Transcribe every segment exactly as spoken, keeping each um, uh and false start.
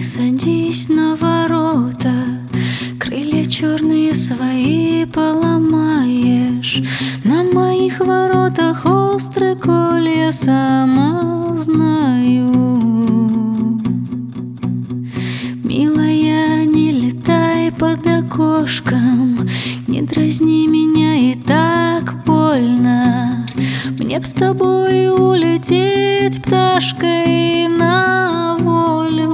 садись на ворота, крылья черные свои поломаешь. На моих воротах острые колья, сама знаю. Милая, не летай под окошком, не дразни меня, и так больно. Мне б с тобой улететь пташкой на волю,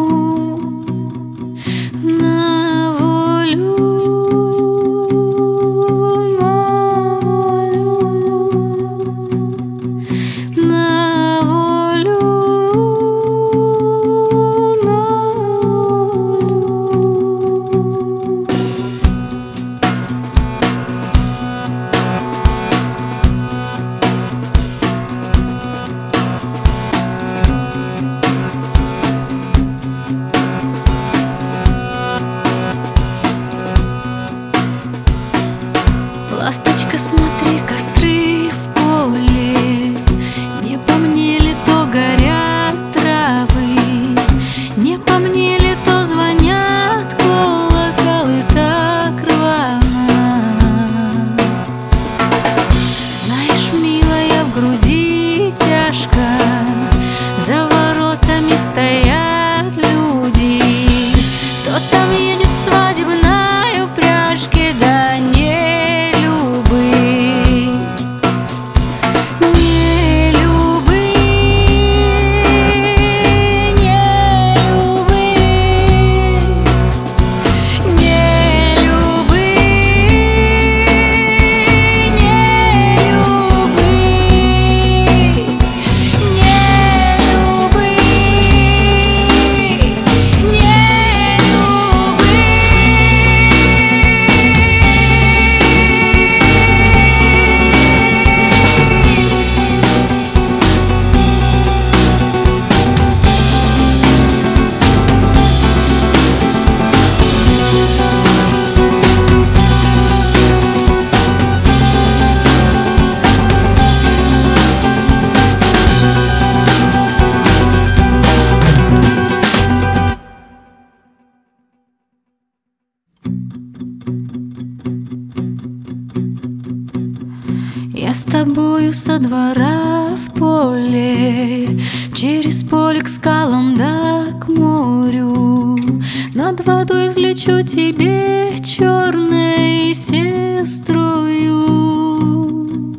на волю, на волю, на волю, на волю. Ласточка, смотри, костры в поле, не по мне ли то горят травы, не по мне ли то звонят колоколы так рвано. Знаешь, милая, в груди тяжко, за воротами стоят люди. Кто там едет в свадебной упряжке, да не я с тобою со двора в поле, через поле к скалам да к морю. Над водой взлечу тебе черной сестрою.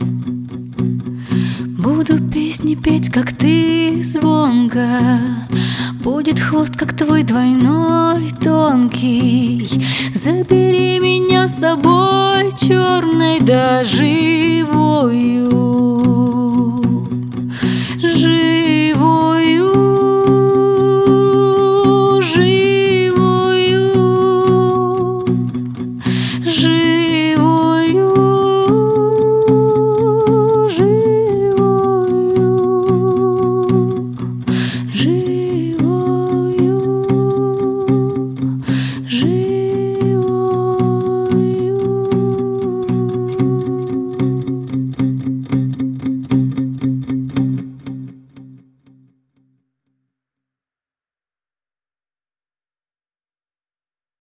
Буду песни петь, как ты, звонко. Будет хвост, как твой двойной тонкий. Забери меня с собой черной да живою.